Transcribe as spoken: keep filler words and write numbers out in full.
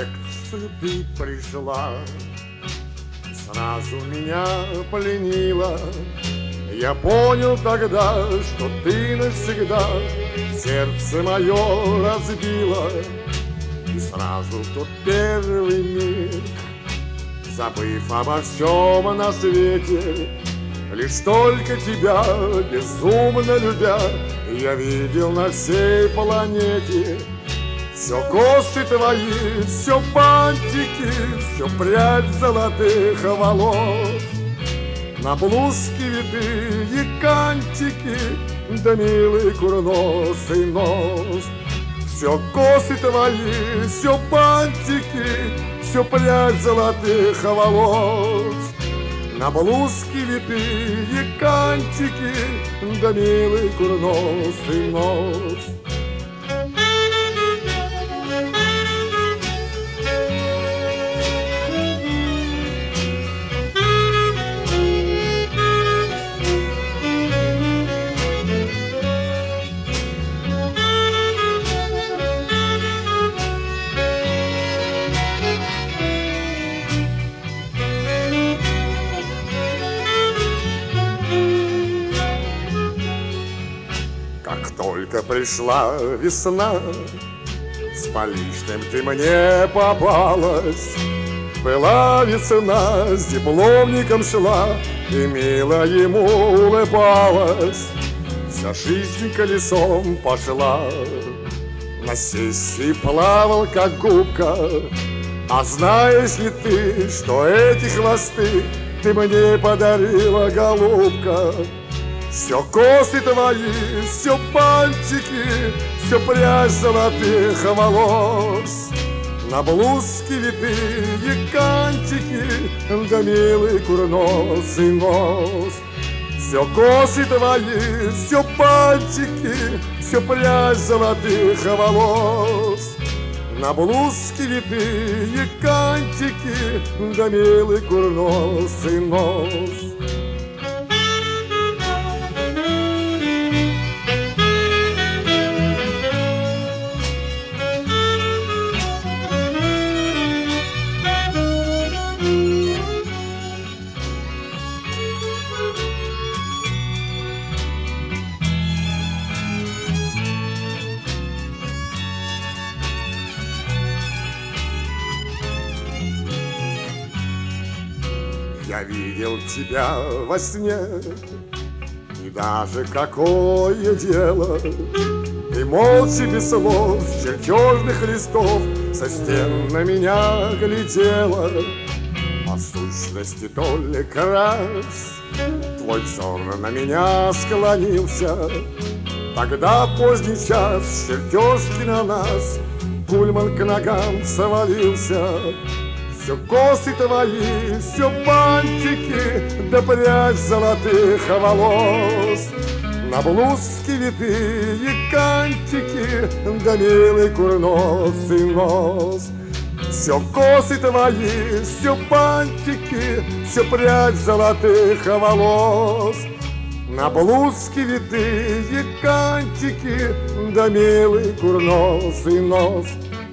лекцию ты пришла, сразу меня пленила. Я понял тогда, что ты навсегда сердце мое разбила. И сразу в тот первый миг, забыв обо всем на свете, лишь только тебя, безумно любя, я видел на всей планете. Все косы твои, все бантики, все прядь золотых волос, на блузке витые кантики, да милый курносый нос. Все косы твои, все бантики, все прядь золотых волос, на блузке витые кантики, да милый курносый нос. Как только пришла весна, с поличным ты мне попалась. Была весна, с дипломником шла, и мило ему улыбалась. Вся жизнь колесом пошла, на сессии плавал, как губка. А знаешь ли ты, что эти хвосты ты мне подарила, голубка? Все косы твои, все пальчики, все прядь золотых волос, на блузке витые кантики, да милый курносый нос. Все косы твои, все пальчики, все прядь золотых волос, на блузке витые кантики, да милый курносый нос. Я видел тебя во сне, и даже какое дело, ты молча без слов с чертежных листов со стен на меня глядела. По сущности только раз твой взор на меня склонился. Тогда в поздний час чертежки на нас пульман к ногам свалился. Все косы твои, все бантики, да прядь золотых волос, на блузке витые кантики, да милый курносый нос. Все косы твои, все бантики, все прядь золотых волос, на блузке витые кантики, да милый курносый нос.